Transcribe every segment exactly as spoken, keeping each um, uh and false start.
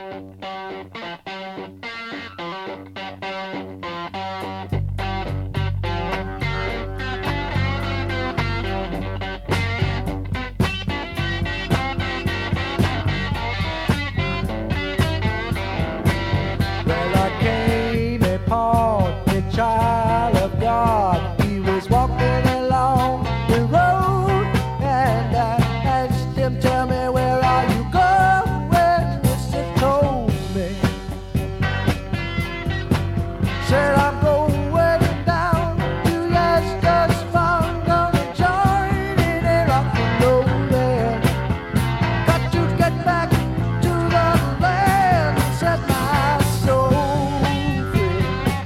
Well, I came upon a child of God. He was walking along the road, and I asked him, tell me, where are you going? Mister told me. Said, I'm going down to Lester's farm, gonna join in a rock and rollin'. Got to get back to the land, set my soul free.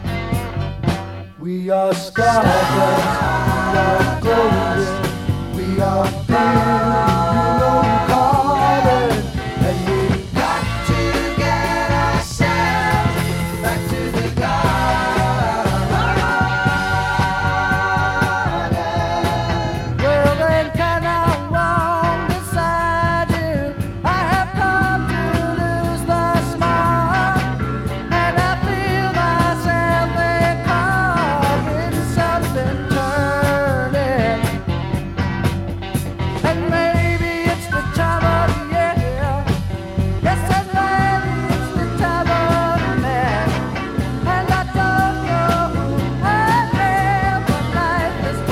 We are stardust, we are golden, we are billion calling, and we got to get ourselves back to the garden. Well, then can I wrong beside you? I have come to lose the smile, and I feel myself becoming something turning. And maybe it's the time of year. Yes, and maybe it's the time of man. And I don't know who I am, but life is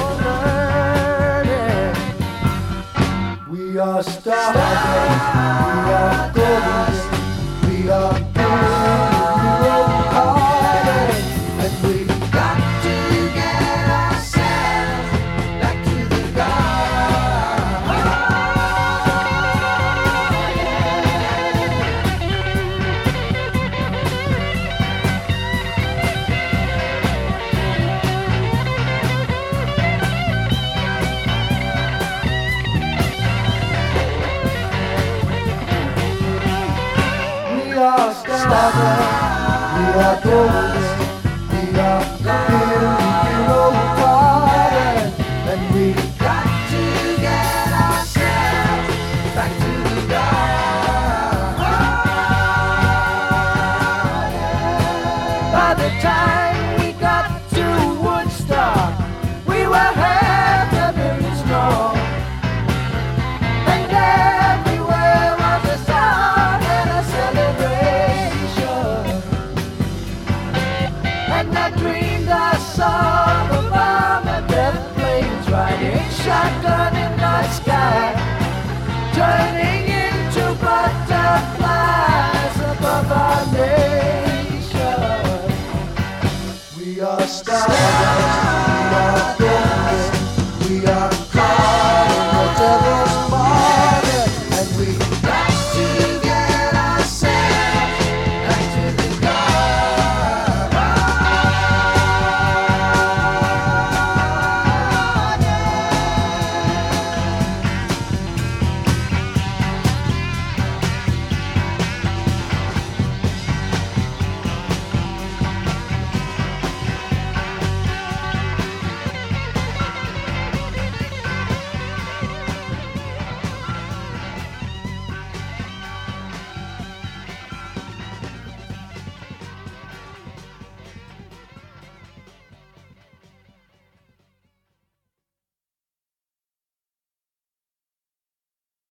for learning. We are stardust, we are golden, we are billion calling, and we got to get ourselves back to the garden. We are stardust, we are golden,